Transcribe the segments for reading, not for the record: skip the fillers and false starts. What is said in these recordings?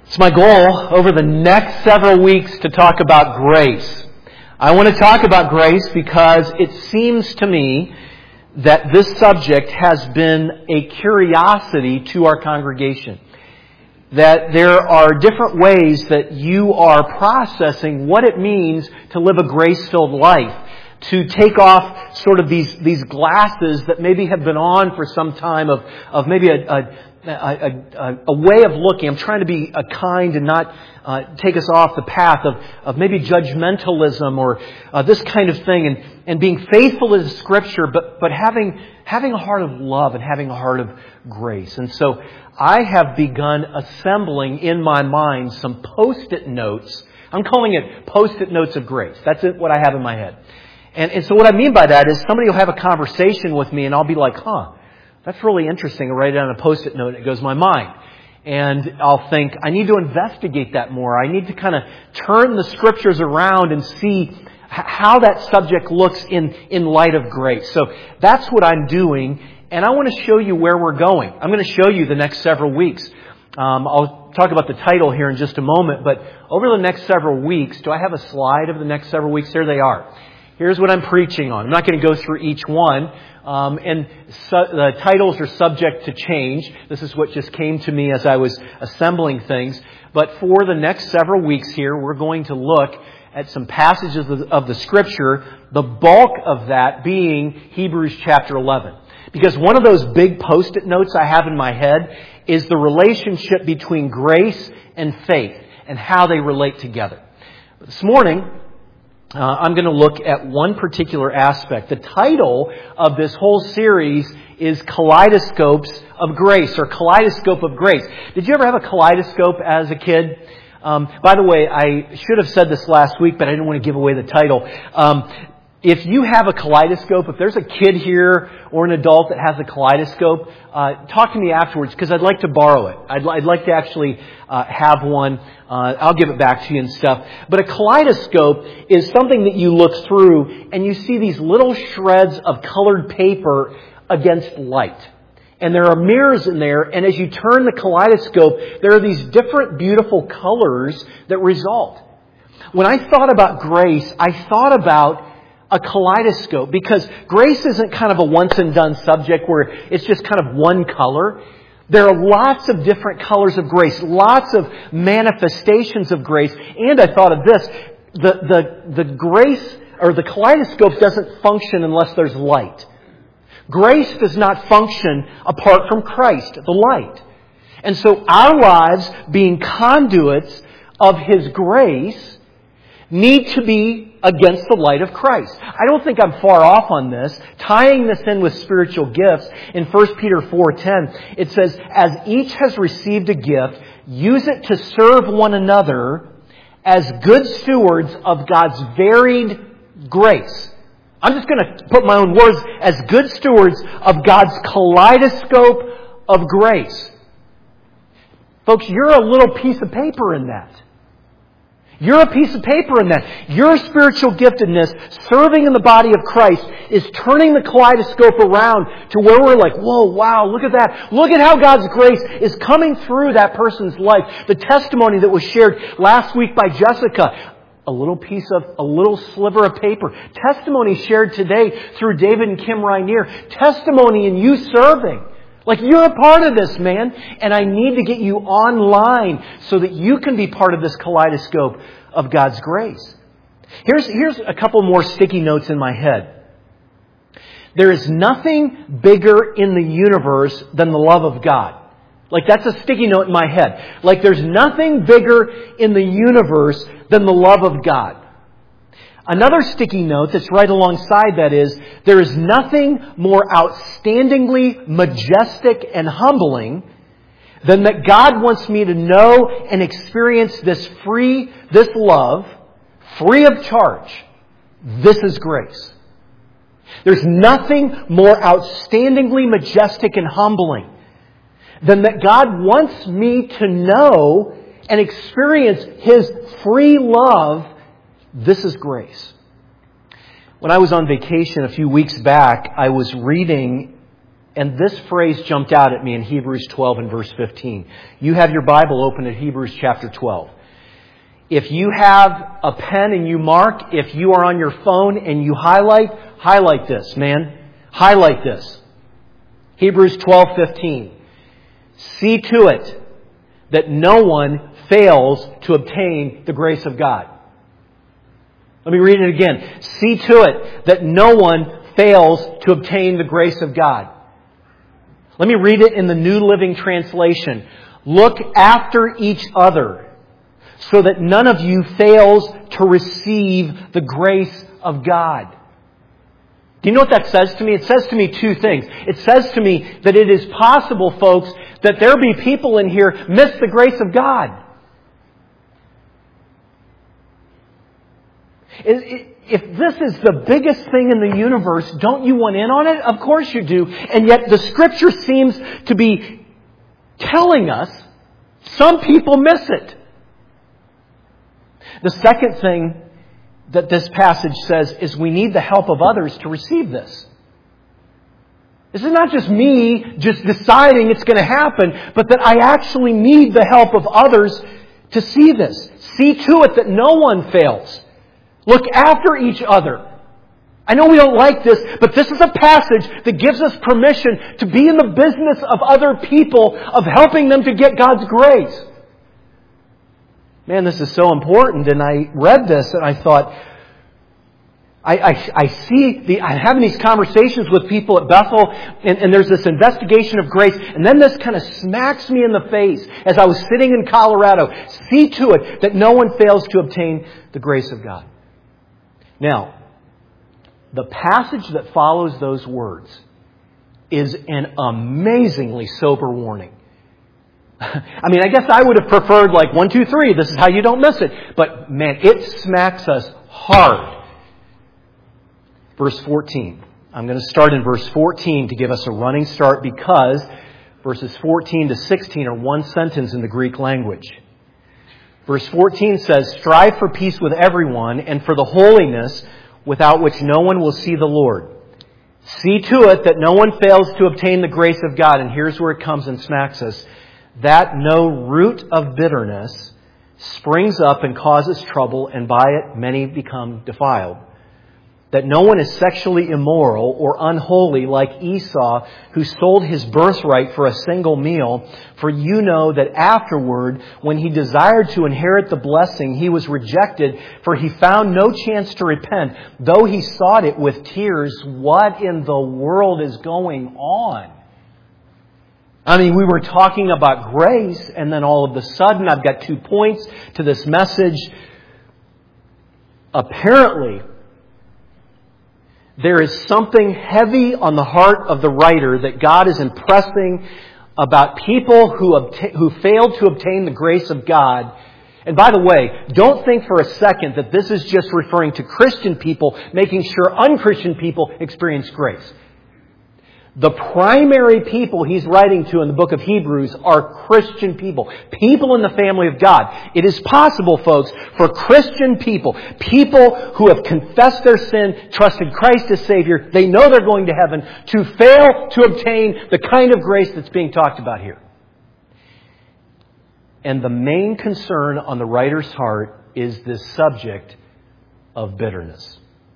It's my goal over the next several weeks to talk about grace. I want to talk about grace because it seems to me that this subject has been a curiosity to our congregation. That there are different ways that you are processing what it means to live a grace-filled life. To take off sort of these glasses that maybe have been on for some time of maybe a way of looking. I'm trying to be kind and not take us off the path of maybe judgmentalism or this kind of thing, and being faithful to the Scripture, but having a heart of love and having a heart of grace. And so I have begun assembling in my mind some Post-it notes. I'm calling it Post-it notes of grace. That's what I have in my head. And so what I mean by that is somebody will have a conversation with me and I'll be like, that's really interesting. I'll write it on a Post-it note and it goes in my mind. And I'll think, I need to investigate that more. I need to kind of turn the Scriptures around and see how that subject looks in light of grace. So that's what I'm doing. And I want to show you where we're going. I'm going to show you the next several weeks. I'll talk about the title here in just a moment. But over the next several weeks, do I have a slide of the next several weeks? Here they are. Here's what I'm preaching on. I'm not going to go through each one. The titles are subject to change. This is what just came to me as I was assembling things. But for the next several weeks here, we're going to look at some passages of the Scripture, the bulk of that being Hebrews chapter 11. Because one of those big Post-it notes I have in my head is the relationship between grace and faith and how they relate together. This morning, I'm going to look at one particular aspect. The title of this whole series is Kaleidoscopes of Grace, or Kaleidoscope of Grace. Did you ever have a kaleidoscope as a kid? By the way, I should have said this last week, but I didn't want to give away the title. If you have a kaleidoscope, if there's a kid here or an adult that has a kaleidoscope, talk to me afterwards because I'd like to borrow it. I'd like to actually have one. I'll give it back to you and stuff. But a kaleidoscope is something that you look through and you see these little shreds of colored paper against light. And there are mirrors in there, and as you turn the kaleidoscope, there are these different beautiful colors that result. When I thought about grace, I thought about a kaleidoscope, because grace isn't kind of a once and done subject where it's just kind of one color. There are lots of different colors of grace, lots of manifestations of grace. And I thought of this, the grace or the kaleidoscope doesn't function unless there's light. Grace does not function apart from Christ, the light. And so our lives, being conduits of His grace, need to be against the light of Christ. I don't think I'm far off on this. Tying this in with spiritual gifts, in 1 Peter 4:10, it says, as each has received a gift, use it to serve one another as good stewards of God's varied grace. I'm just going to put my own words, as good stewards of God's kaleidoscope of grace. Folks, you're a little piece of paper in that. You're a piece of paper in that. Your spiritual giftedness, serving in the body of Christ, is turning the kaleidoscope around to where we're like, whoa, wow, look at that. Look at how God's grace is coming through that person's life. The testimony that was shared last week by Jessica, a little sliver of paper. Testimony shared today through David and Kim Rainier. Testimony in you serving. Like, you're a part of this, man. And I need to get you online so that you can be part of this kaleidoscope of God's grace. Here's a couple more sticky notes in my head. There is nothing bigger in the universe than the love of God. Like, that's a sticky note in my head. Like, there's nothing bigger in the universe than the love of God. Another sticky note that's right alongside that is, there is nothing more outstandingly majestic and humbling than that God wants me to know and experience this love, free of charge. This is grace. There's nothing more outstandingly majestic and humbling than that God wants me to know and experience His free love. This is grace. When I was on vacation a few weeks back, I was reading And this phrase jumped out at me in Hebrews 12 and verse 15. You have your Bible open at Hebrews chapter 12. If you have a pen and you mark, if you are on your phone and you highlight this, man. Highlight this. Hebrews 12:15. See to it that no one fails to obtain the grace of God. Let me read it again. See to it that no one fails to obtain the grace of God. Let me read it in the New Living Translation. Look after each other, so that none of you fails to receive the grace of God. Do you know what that says to me? It says to me two things. It says to me that it is possible, folks, that there be people in here miss the grace of God. If this is the biggest thing in the universe, don't you want in on it? Of course you do. And yet the Scripture seems to be telling us some people miss it. The second thing that this passage says is we need the help of others to receive this. This is not just me just deciding it's going to happen, but that I actually need the help of others to see this. See to it that no one fails. Look after each other. I know we don't like this, but this is a passage that gives us permission to be in the business of other people, of helping them to get God's grace. Man, this is so important. And I read this and I thought, I'm having these conversations with people at Bethel, and there's this investigation of grace, and then this kind of smacks me in the face as I was sitting in Colorado. See to it that no one fails to obtain the grace of God. Now, the passage that follows those words is an amazingly sober warning. I mean, I guess I would have preferred 1, 2, 3. This is how you don't miss it. But man, it smacks us hard. Verse 14. I'm going to start in verse 14 to give us a running start because verses 14 to 16 are one sentence in the Greek language. Verse 14 says, "Strive for peace with everyone and for the holiness without which no one will see the Lord. See to it that no one fails to obtain the grace of God." And here's where it comes and smacks us. "That no root of bitterness springs up and causes trouble, and by it many become defiled. That no one is sexually immoral or unholy like Esau, who sold his birthright for a single meal. For you know that afterward, when he desired to inherit the blessing, he was rejected, for he found no chance to repent, though he sought it with tears." What in the world is going on? I mean, we were talking about grace, and then all of a sudden, I've got 2 points to this message. Apparently, there is something heavy on the heart of the writer that God is impressing about people who failed to obtain the grace of God. And by the way, don't think for a second that this is just referring to Christian people, making sure unchristian people experience grace. The primary people he's writing to in the book of Hebrews are Christian people. People in the family of God. It is possible, folks, for Christian people who have confessed their sin, trusted Christ as Savior, they know they're going to heaven, to fail to obtain the kind of grace that's being talked about here. And the main concern on the writer's heart is this subject of bitterness.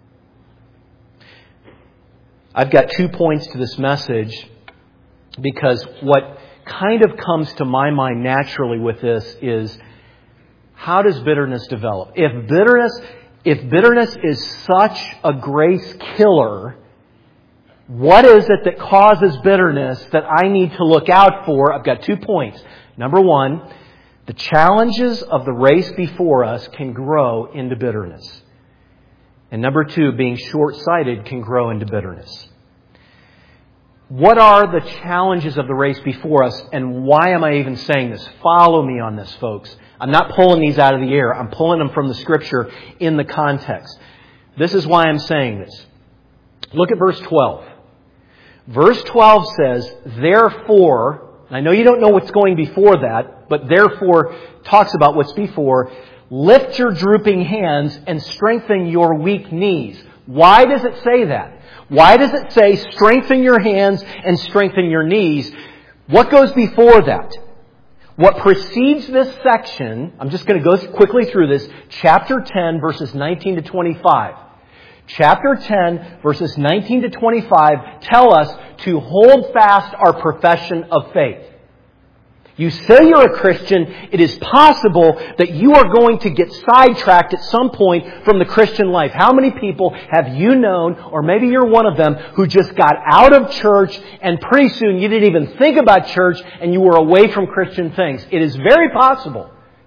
I've got 2 points to this message because what kind of comes to my mind naturally with this is, how does bitterness develop? If bitterness is such a grace killer, what is it that causes bitterness that I need to look out for? I've got 2 points. Number one, the challenges of the race before us can grow into bitterness. And number two, being short-sighted can grow into bitterness. What are the challenges of the race before us, and why am I even saying this? Follow me on this, folks. I'm not pulling these out of the air. I'm pulling them from the Scripture in the context. This is why I'm saying this. Look at verse 12. Verse 12 says, "Therefore," I know you don't know what's going before that, but therefore talks about what's before, "lift your drooping hands and strengthen your weak knees." Why does it say that? Why does it say strengthen your hands and strengthen your knees? What goes before that? What precedes this section, I'm just going to go quickly through this, chapter 10, verses 19 to 25. Chapter 10, verses 19 to 25 tell us to hold fast our profession of faith. You say you're a Christian, it is possible that you are going to get sidetracked at some point from the Christian life. How many people have you known, or maybe you're one of them, who just got out of church and pretty soon you didn't even think about church and you were away from Christian things? It is very possible.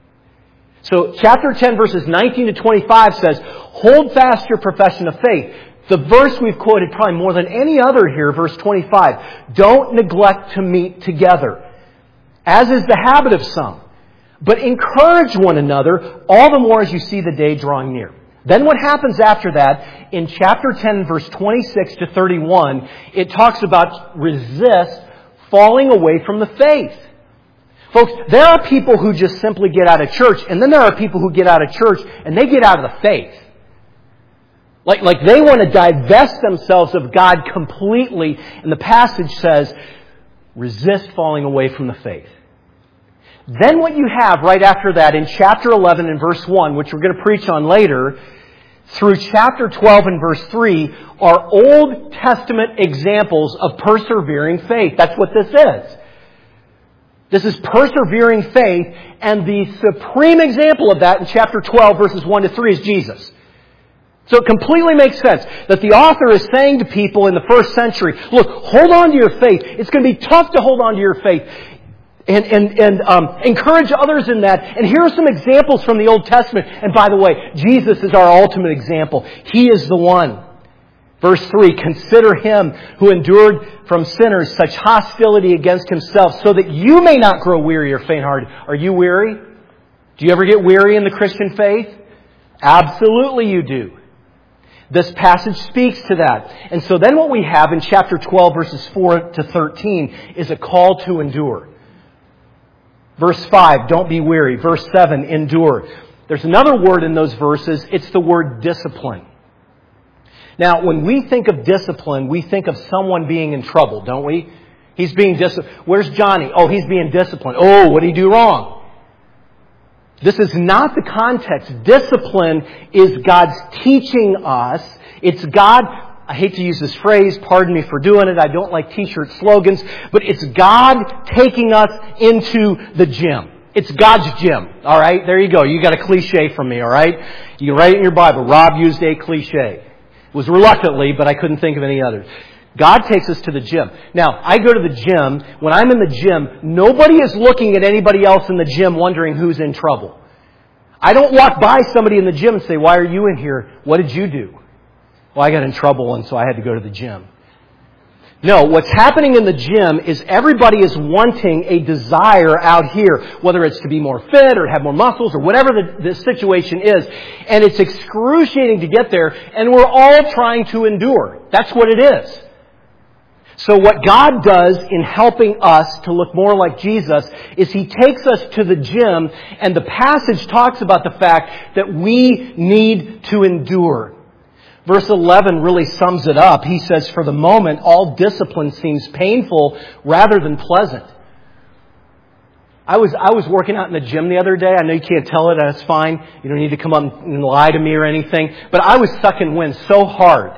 So chapter 10 verses 19 to 25 says, hold fast your profession of faith. The verse we've quoted probably more than any other here, verse 25, don't neglect to meet together, as is the habit of some, but encourage one another, all the more as you see the day drawing near. Then what happens after that, in chapter 10, verse 26 to 31, it talks about resist falling away from the faith. Folks, there are people who just simply get out of church, and then there are people who get out of church and they get out of the faith. Like they want to divest themselves of God completely, and the passage says, resist falling away from the faith. Then what you have right after that in chapter 11 and verse 1, which we're going to preach on later, through chapter 12 and verse 3, are Old Testament examples of persevering faith. That's what this is. This is persevering faith, and the supreme example of that in chapter 12 verses 1 to 3 is Jesus. So it completely makes sense that the author is saying to people in the first century, look, hold on to your faith. It's going to be tough to hold on to your faith. And encourage others in that. And here are some examples from the Old Testament. And by the way, Jesus is our ultimate example. He is the one. Verse 3, consider Him who endured from sinners such hostility against Himself, so that you may not grow weary or faint-hearted. Are you weary? Do you ever get weary in the Christian faith? Absolutely you do. This passage speaks to that. And so then what we have in chapter 12, verses 4 to 13, is a call to endure. Verse 5, don't be weary. Verse 7, endure. There's another word in those verses. It's the word discipline. Now, when we think of discipline, we think of someone being in trouble, don't we? He's being disciplined. Where's Johnny? Oh, he's being disciplined. Oh, what did he do wrong? This is not the context. Discipline is God's teaching us. It's God, I hate to use this phrase, pardon me for doing it, I don't like t-shirt slogans, but it's God taking us into the gym. It's God's gym, all right? There you go. You got a cliche from me, all right? You can write it in your Bible. Rob used a cliche. It was reluctantly, but I couldn't think of any others. God takes us to the gym. Now, I go to the gym. When I'm in the gym, nobody is looking at anybody else in the gym wondering who's in trouble. I don't walk by somebody in the gym and say, why are you in here? What did you do? Well, I got in trouble and so I had to go to the gym. No, what's happening in the gym is everybody is wanting a desire out here, whether it's to be more fit or have more muscles or whatever the situation is. And it's excruciating to get there, and we're all trying to endure. That's what it is. So what God does in helping us to look more like Jesus is He takes us to the gym, and the passage talks about the fact that we need to endure. Verse 11 really sums it up. He says, for the moment, all discipline seems painful rather than pleasant. I was working out in the gym the other day. I know you can't tell it. That's fine. You don't need to come up and lie to me or anything. But I was sucking wind so hard.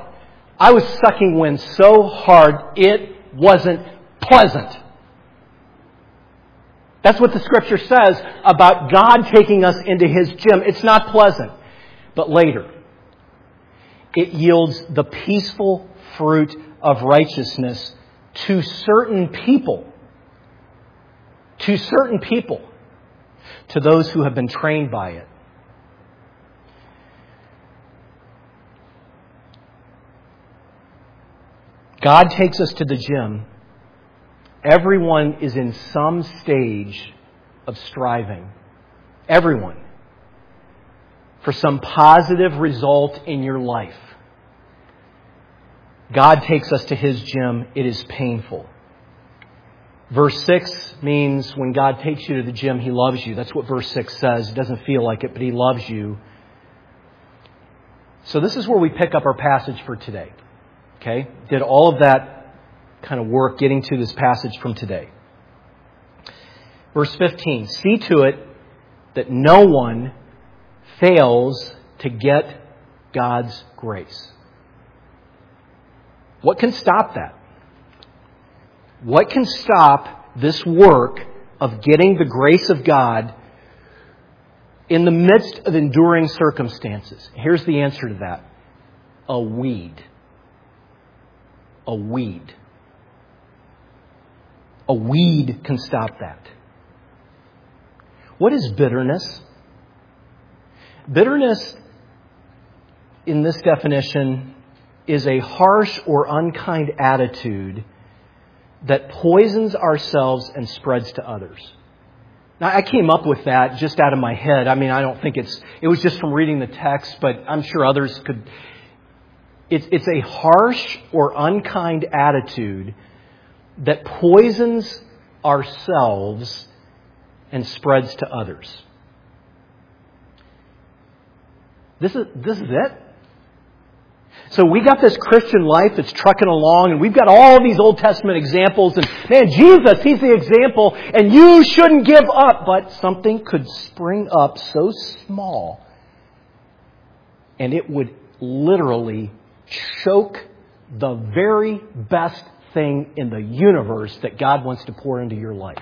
It wasn't pleasant. That's what the Scripture says about God taking us into His gym. It's not pleasant. But later, it yields the peaceful fruit of righteousness to certain people. To certain people. To those who have been trained by it. God takes us to the gym. Everyone is in some stage of striving. Everyone. For some positive result in your life. God takes us to His gym. It is painful. Verse 6 means when God takes you to the gym, He loves you. That's what verse 6 says. It doesn't feel like it, but He loves you. So this is where we pick up our passage for today. Okay? Did all of that kind of work getting to this passage from today. Verse 15. See to it that no one fails to get God's grace. What can stop that? What can stop this work of getting the grace of God in the midst of enduring circumstances? Here's the answer to that. A weed. A weed. A weed can stop that. What is bitterness? Bitterness, in this definition, is a harsh or unkind attitude that poisons ourselves and spreads to others. Now, I came up with that just out of my head. I mean, I don't think it was just from reading the text, but I'm sure others could. It's a harsh or unkind attitude that poisons ourselves and spreads to others. This is it. So we got this Christian life that's trucking along, and we've got all these Old Testament examples, and man, Jesus, He's the example, and you shouldn't give up. But something could spring up so small, and it would literally choke the very best thing in the universe that God wants to pour into your life.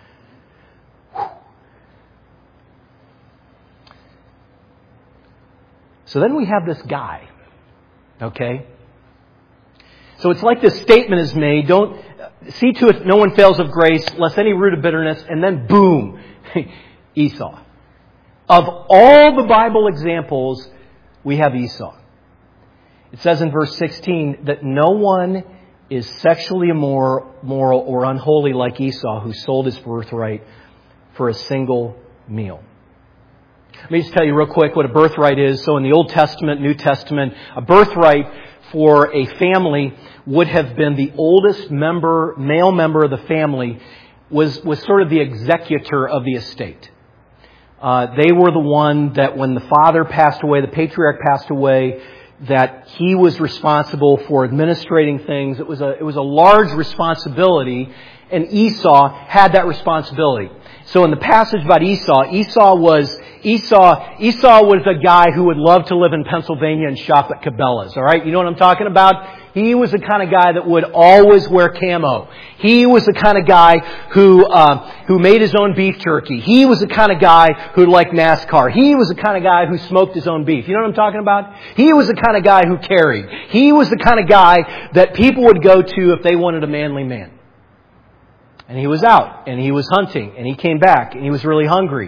So then we have this guy. Okay? So it's like this statement is made, don't see to it no one fails of grace, lest any root of bitterness, and then boom, Esau. Of all the Bible examples, we have Esau. It says in verse 16 that no one is sexually immoral or unholy like Esau, who sold his birthright for a single meal. Let me just tell you real quick what a birthright is. So in the Old Testament, New Testament, a birthright for a family would have been the oldest male member of the family was sort of the executor of the estate. They were the one that when the father passed away, the patriarch passed away, that he was responsible for administrating things. It was a large responsibility, and Esau had that responsibility. So in the passage about Esau was a guy who would love to live in Pennsylvania and shop at Cabela's. All right, you know what I'm talking about? He was the kind of guy that would always wear camo. He was the kind of guy who made his own beef jerky. He was the kind of guy who liked NASCAR. He was the kind of guy who smoked his own beef. You know what I'm talking about? He was the kind of guy who carried. He was the kind of guy that people would go to if they wanted a manly man. And he was out, and he was hunting, and he came back, and he was really hungry.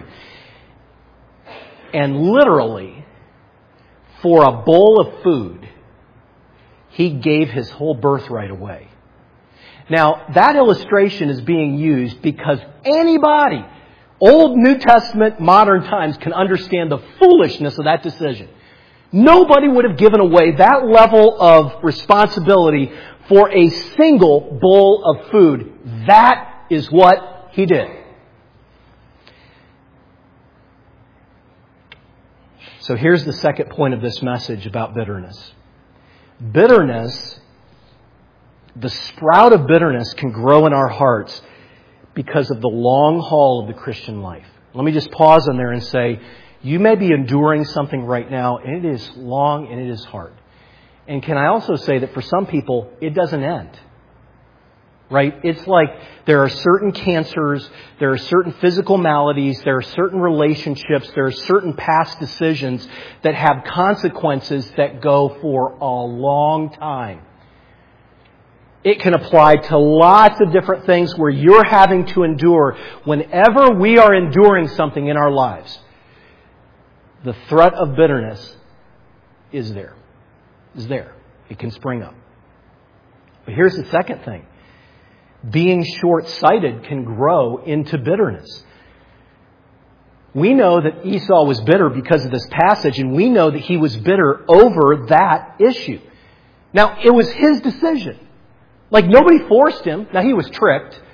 And literally, for a bowl of food, he gave his whole birthright away. Now, that illustration is being used because anybody, Old, New Testament, modern times, can understand the foolishness of that decision. Nobody would have given away that level of responsibility for a single bowl of food. That is what he did. So here's the second point of this message about bitterness. Bitterness, the sprout of bitterness can grow in our hearts because of the long haul of the Christian life. Let me just pause on there and say, you may be enduring something right now, and it is long and it is hard. And can I also say that for some people, it doesn't end. Right? It's like there are certain cancers, there are certain physical maladies, there are certain relationships, there are certain past decisions that have consequences that go for a long time. It can apply to lots of different things where you're having to endure. Whenever we are enduring something in our lives, the threat of bitterness is there. It can spring up. But here's the second thing. Being short-sighted can grow into bitterness. We know that Esau was bitter because of this passage, and we know that he was bitter over that issue. Now, it was his decision. Like, nobody forced him. Now, he was tricked.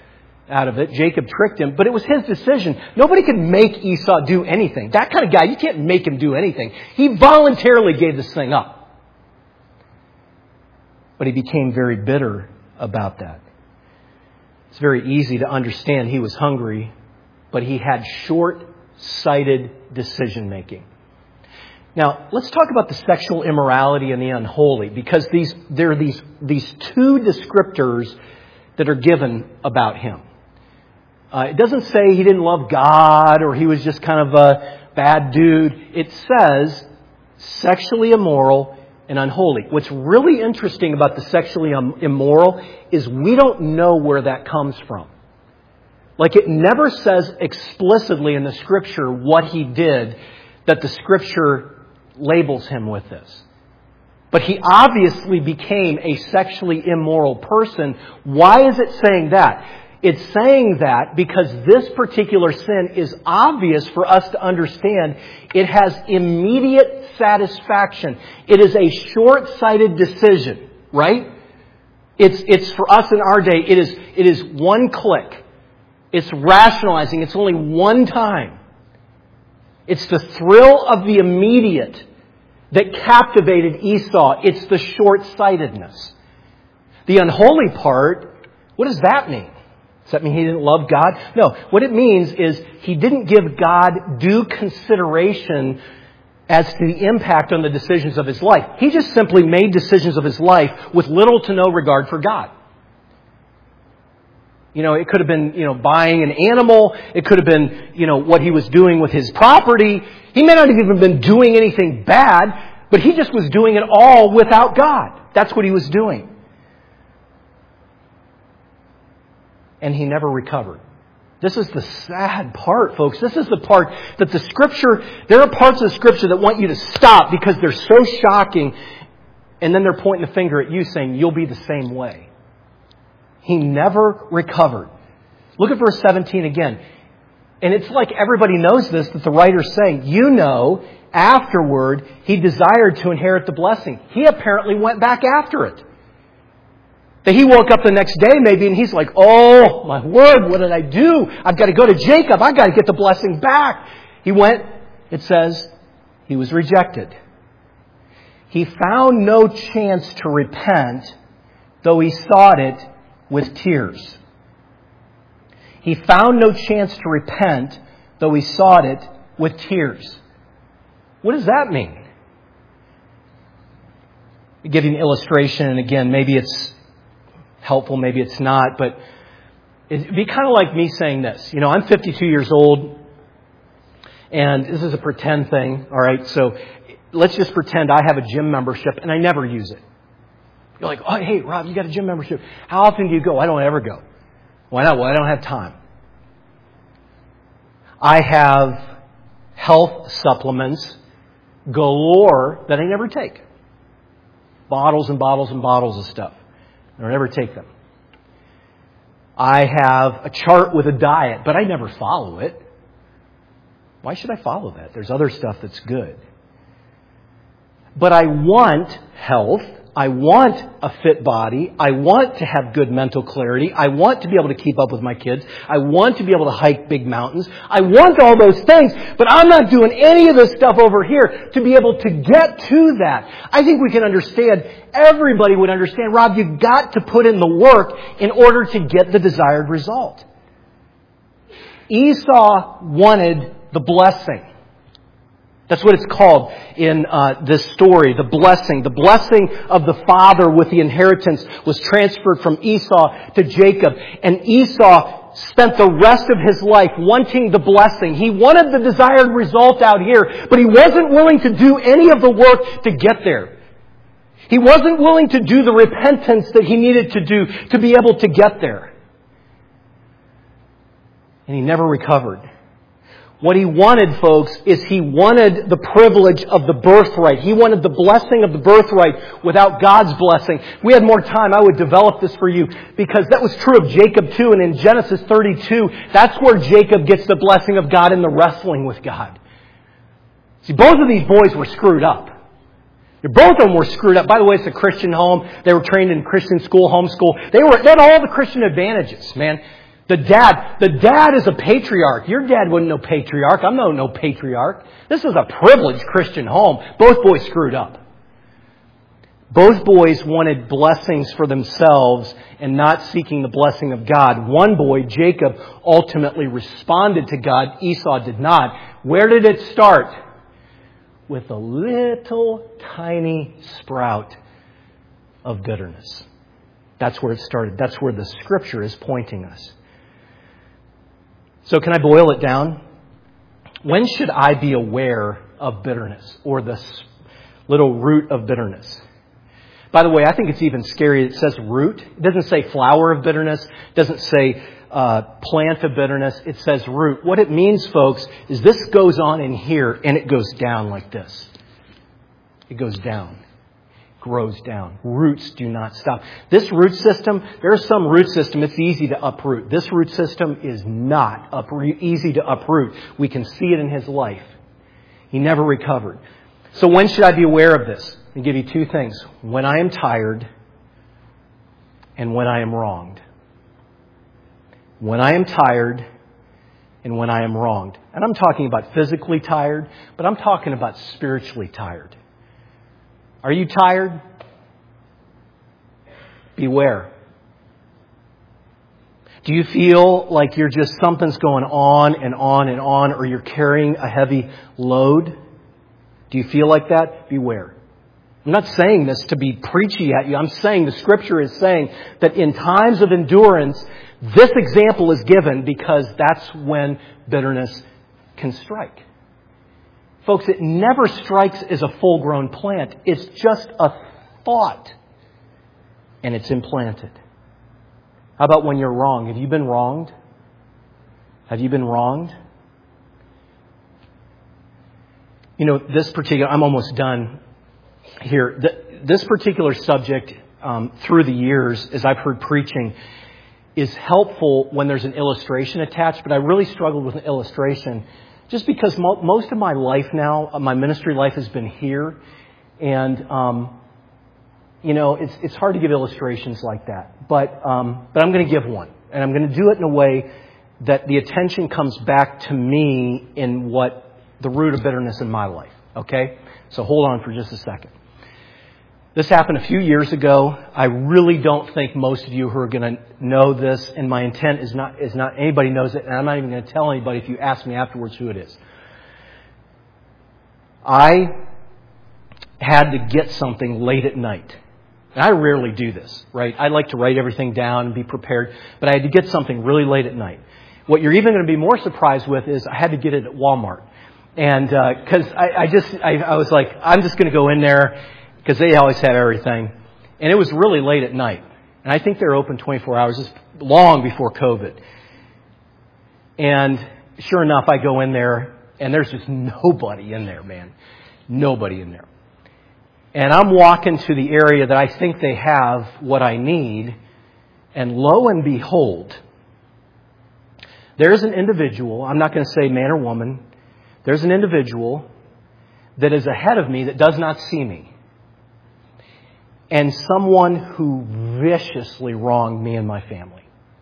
out of it. Jacob tricked him, but it was his decision. Nobody could make Esau do anything. That kind of guy, you can't make him do anything. He voluntarily gave this thing up. But he became very bitter about that. It's very easy to understand he was hungry, but he had short-sighted decision-making. Now, let's talk about the sexual immorality and the unholy, because there are these two descriptors that are given about him. It doesn't say he didn't love God or he was just kind of a bad dude. It says sexually immoral and unholy. What's really interesting about the sexually immoral is we don't know where that comes from. Like, it never says explicitly in the Scripture what he did that the Scripture labels him with this. But he obviously became a sexually immoral person. Why is it saying that? It's saying that because this particular sin is obvious for us to understand. It has immediate satisfaction. It is a short-sighted decision, right? It's for us in our day, it is one click. It's rationalizing. It's only one time. It's the thrill of the immediate that captivated Esau. It's the short-sightedness. The unholy part, what does that mean? Does that mean he didn't love God? No. What it means is he didn't give God due consideration as to the impact on the decisions of his life. He just simply made decisions of his life with little to no regard for God. It could have been, buying an animal. It could have been, what he was doing with his property. He may not have even been doing anything bad, but he just was doing it all without God. That's what he was doing. And he never recovered. This is the sad part, folks. This is the part that the Scripture, there are parts of the Scripture that want you to stop because they're so shocking, and then they're pointing the finger at you saying, you'll be the same way. He never recovered. Look at verse 17 again. And it's like everybody knows this, that the writer's saying, afterward, he desired to inherit the blessing. He apparently went back after it. That he woke up the next day maybe and he's like, oh, my word, what did I do? I've got to go to Jacob. I've got to get the blessing back. He went, it says, he was rejected. He found no chance to repent, though he sought it with tears. He found no chance to repent, though he sought it with tears. What does that mean? I'll give you an illustration, and again, maybe it's helpful, maybe it's not, but it'd be kind of like me saying this. I'm 52 years old, and this is a pretend thing, all right? So let's just pretend I have a gym membership, and I never use it. You're like, oh, hey, Rob, you got a gym membership. How often do you go? I don't ever go. Why not? Well, I don't have time. I have health supplements galore that I never take. Bottles and bottles and bottles of stuff. I don't ever take them. I have a chart with a diet, but I never follow it. Why should I follow that? There's other stuff that's good. But I want health. I want a fit body. I want to have good mental clarity. I want to be able to keep up with my kids. I want to be able to hike big mountains. I want all those things, but I'm not doing any of this stuff over here to be able to get to that. I think we can understand, everybody would understand, Rob, you've got to put in the work in order to get the desired result. Esau wanted the blessing. That's what it's called in this story, the blessing. The blessing of the father with the inheritance was transferred from Esau to Jacob. And Esau spent the rest of his life wanting the blessing. He wanted the desired result out here, but he wasn't willing to do any of the work to get there. He wasn't willing to do the repentance that he needed to do to be able to get there. And he never recovered. What he wanted, folks, is he wanted the privilege of the birthright. He wanted the blessing of the birthright without God's blessing. If we had more time, I would develop this for you, because that was true of Jacob too. And in Genesis 32, that's where Jacob gets the blessing of God in the wrestling with God. See, both of these boys were screwed up. Both of them were screwed up. By the way, it's a Christian home. They were trained in Christian school, homeschool. They had all the Christian advantages, man. The dad is a patriarch. Your dad wasn't no patriarch. I'm no patriarch. This is a privileged Christian home. Both boys screwed up. Both boys wanted blessings for themselves and not seeking the blessing of God. One boy, Jacob, ultimately responded to God. Esau did not. Where did it start? With a little tiny sprout of bitterness. That's where it started. That's where the Scripture is pointing us. So can I boil it down? When should I be aware of bitterness or this little root of bitterness? By the way, I think it's even scary. It says root. It doesn't say flower of bitterness. It doesn't say plant of bitterness. It says root. What it means, folks, is this goes on in here and it goes down like this. It goes down. Grows down. Roots do not stop. This root system, there's some root system, it's easy to uproot. This root system is not easy to uproot. We can see it in his life. He never recovered. So when should I be aware of this? I'll give you two things. When I am tired and when I am wronged. When I am tired and when I am wronged. And I'm talking about physically tired, but I'm talking about spiritually tired. Are you tired? Beware. Do you feel like you're just something's going on and on and on, or you're carrying a heavy load? Do you feel like that? Beware. I'm not saying this to be preachy at you. I'm saying the Scripture is saying that in times of endurance, this example is given because that's when bitterness can strike. Folks, it never strikes as a full-grown plant. It's just a thought, and it's implanted. How about when you're wrong? Have you been wronged? Have you been wronged? You know, I'm almost done here. This particular subject, through the years, as I've heard preaching, is helpful when there's an illustration attached, but I really struggled with an illustration just because most of my life now, my ministry life has been here, and it's hard to give illustrations like that. But I'm going to give one, and I'm going to do it in a way that the attention comes back to me in what the root of bitterness in my life. Okay, so hold on for just a second. This happened a few years ago. I really don't think most of you who are going to know this, and my intent is not anybody knows it, and I'm not even going to tell anybody if you ask me afterwards who it is. I had to get something late at night. And I rarely do this, right? I like to write everything down and be prepared, but I had to get something really late at night. What you're even going to be more surprised with is I had to get it at Walmart. And because I was like, I'm just going to go in there, because they always have everything. And it was really late at night. And I think they're open 24 hours. It's long before COVID. And sure enough, I go in there, and there's just nobody in there, man. Nobody in there. And I'm walking to the area that I think they have what I need. And lo and behold, there's an individual, I'm not going to say man or woman, there's an individual that is ahead of me that does not see me. And someone who viciously wronged me and my family.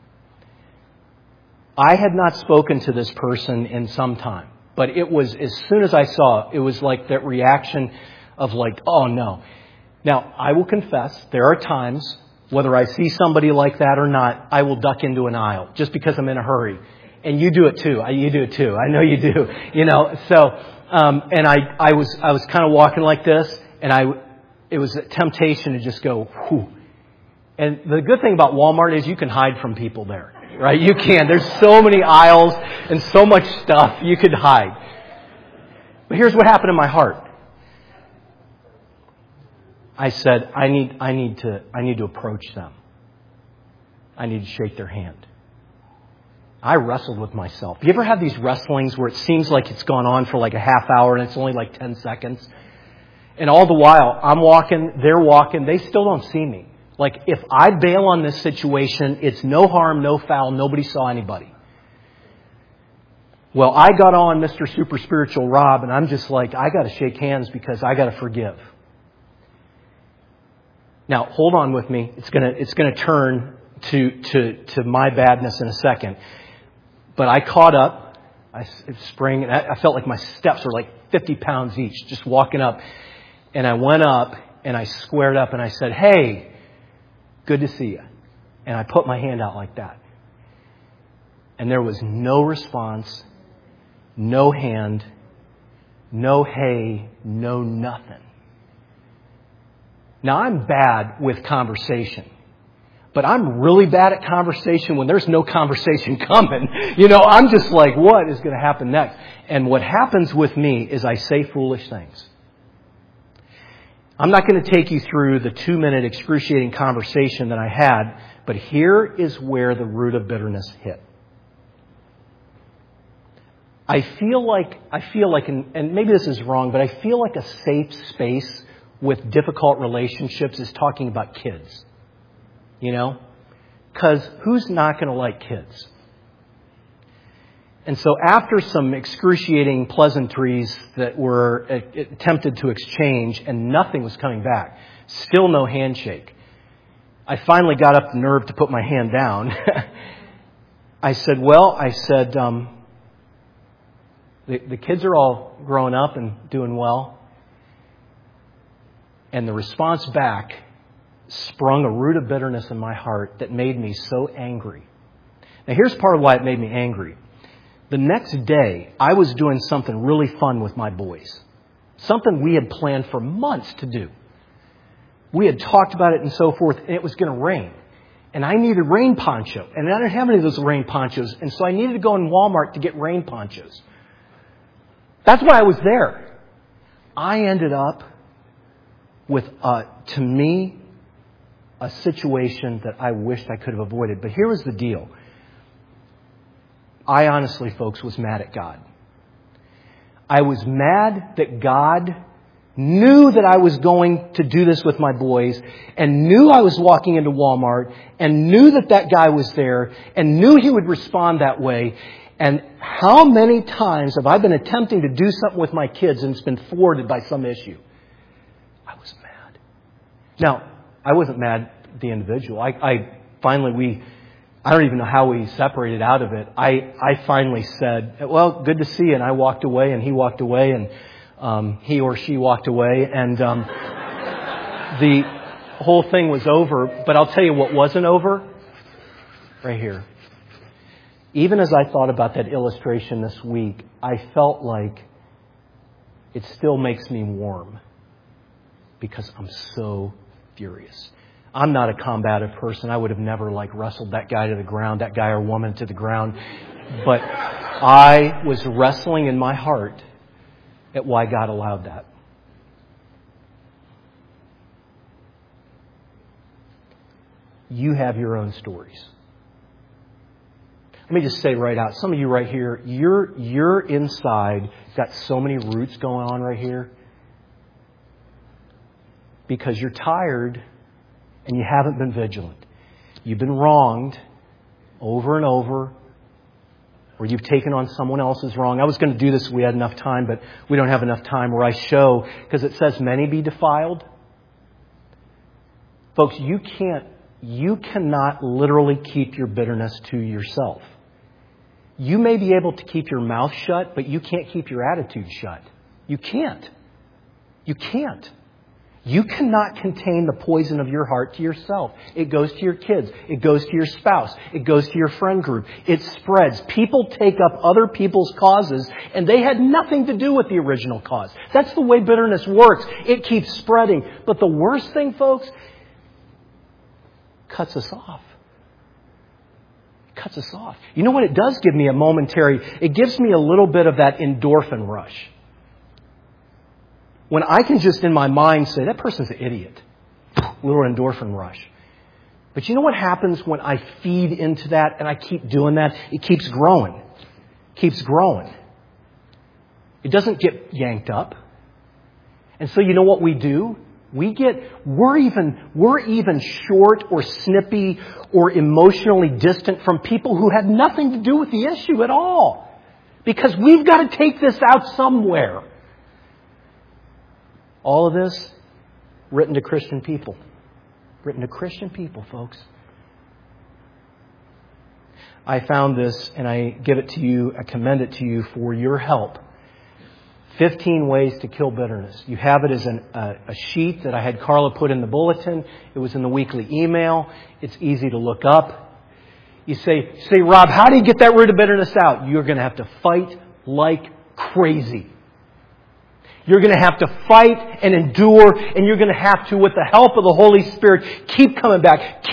I had not spoken to this person in some time. But it was, as soon as I saw it, it was like that reaction of like, oh no. Now, I will confess, there are times, whether I see somebody like that or not, I will duck into an aisle just because I'm in a hurry. And you do it too. You do it too. I know you do. And I was kind of walking like this, and it was a temptation to just go, whew. And the good thing about Walmart is you can hide from people there, right? You can. There's so many aisles and so much stuff you could hide. But here's what happened in my heart. I said, I need to approach them. I need to shake their hand. I wrestled with myself. You ever have these wrestlings where it seems like it's gone on for like a half hour and it's only like 10 seconds? And all the while, I'm walking, they're walking, they still don't see me. Like, if I bail on this situation, it's no harm, no foul, nobody saw anybody. Well, I got on Mr. Super Spiritual Rob, and I'm just like, I got to shake hands because I got to forgive. Now, hold on with me. It's going to turn to my badness in a second. But I caught up. I sprang, and I felt like my steps were like 50 pounds each, just walking up. And I went up, and I squared up, and I said, "Hey, good to see you." And I put my hand out like that. And there was no response, no hand, no hey, no nothing. Now, I'm bad with conversation. But I'm really bad at conversation when there's no conversation coming. I'm just like, what is going to happen next? And what happens with me is I say foolish things. I'm not going to take you through the 2-minute excruciating conversation that I had, but here is where the root of bitterness hit. I feel like, and maybe this is wrong, but I feel like a safe space with difficult relationships is talking about kids. Because who's not going to like kids? And so after some excruciating pleasantries that were attempted to exchange and nothing was coming back, still no handshake, I finally got up the nerve to put my hand down. I said, the kids are all growing up and doing well. And the response back sprung a root of bitterness in my heart that made me so angry. Now, here's part of why it made me angry. The next day, I was doing something really fun with my boys. Something we had planned for months to do. We had talked about it and so forth, and it was going to rain. And I needed rain poncho. And I didn't have any of those rain ponchos. And so I needed to go in Walmart to get rain ponchos. That's why I was there. I ended up with, to me, a situation that I wished I could have avoided. But here was the deal. I honestly, folks, was mad at God. I was mad that God knew that I was going to do this with my boys and knew I was walking into Walmart and knew that guy was there and knew he would respond that way. And how many times have I been attempting to do something with my kids and it's been thwarted by some issue? I was mad. Now, I wasn't mad at the individual. I don't even know how we separated out of it. I finally said, well, good to see you. And I walked away and he walked away and he or she walked away. And the whole thing was over. But I'll tell you what wasn't over. Right here. Even as I thought about that illustration this week, I felt like it still makes me warm because I'm so furious. I'm not a combative person. I would have never wrestled that guy to the ground, that guy or woman to the ground. But I was wrestling in my heart at why God allowed that. You have your own stories. Let me just say right out, some of you right here, you're inside, got so many roots going on right here because you're tired and you haven't been vigilant. You've been wronged over and over, or you've taken on someone else's wrong. I was going to do this if we had enough time, but we don't have enough time where I show, because it says many be defiled. Folks, you cannot literally keep your bitterness to yourself. You may be able to keep your mouth shut, but you can't keep your attitude shut. You can't. You can't. You cannot contain the poison of your heart to yourself. It goes to your kids. It goes to your spouse. It goes to your friend group. It spreads. People take up other people's causes, and they had nothing to do with the original cause. That's the way bitterness works. It keeps spreading. But the worst thing, folks, cuts us off. Cuts us off. You know what it does give me a momentary, it gives me a little bit of that endorphin rush. When I can just in my mind say, that person's an idiot. Little endorphin rush. But you know what happens when I feed into that and I keep doing that? It keeps growing. Keeps growing. It doesn't get yanked up. And so you know what we do? We're even short or snippy or emotionally distant from people who had nothing to do with the issue at all. Because we've got to take this out somewhere. All of this written to Christian people. Written to Christian people, folks. I found this and I give it to you, I commend it to you for your help. 15 ways to kill bitterness. You have it as a sheet that I had Carla put in the bulletin. It was in the weekly email. It's easy to look up. You say, Rob, how do you get that rid of bitterness out? You're going to have to fight like crazy. You're going to have to fight and endure, and you're going to have to, with the help of the Holy Spirit, keep coming back,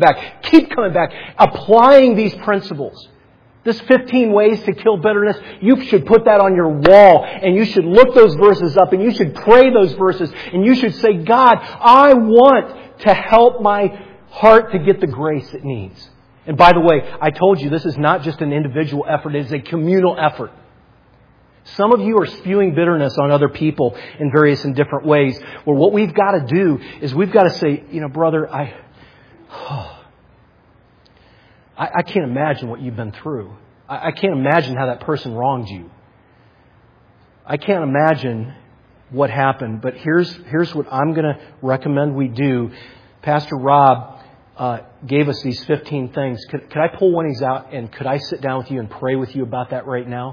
applying these principles. This 15 ways to kill bitterness, you should put that on your wall, and you should look those verses up, and you should pray those verses, and you should say, God, I want to help my heart to get the grace it needs. And by the way, I told you this is not just an individual effort, it is a communal effort. Some of you are spewing bitterness on other people in various and different ways. Well, what we've got to do is we've got to say, brother, I can't imagine what you've been through. I can't imagine how that person wronged you. I can't imagine what happened. But here's what I'm going to recommend we do. Pastor Rob gave us these 15 things. Could I pull one of these out and could I sit down with you and pray with you about that right now?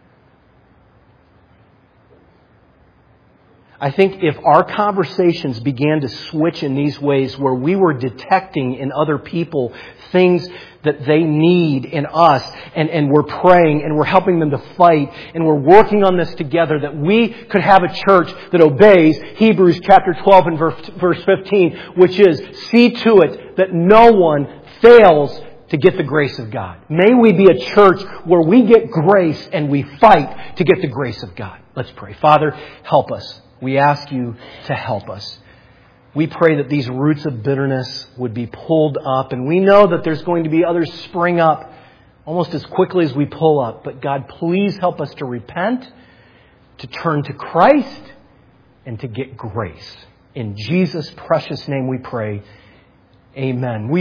I think if our conversations began to switch in these ways where we were detecting in other people things that they need in us and we're praying and we're helping them to fight and we're working on this together, that we could have a church that obeys Hebrews chapter 12 and verse 15, which is, see to it that no one fails to get the grace of God. May we be a church where we get grace and we fight to get the grace of God. Let's pray. Father, help us. We ask you to help us. We pray that these roots of bitterness would be pulled up. And we know that there's going to be others spring up almost as quickly as we pull up. But God, please help us to repent, to turn to Christ, and to get grace. In Jesus' precious name we pray. Amen.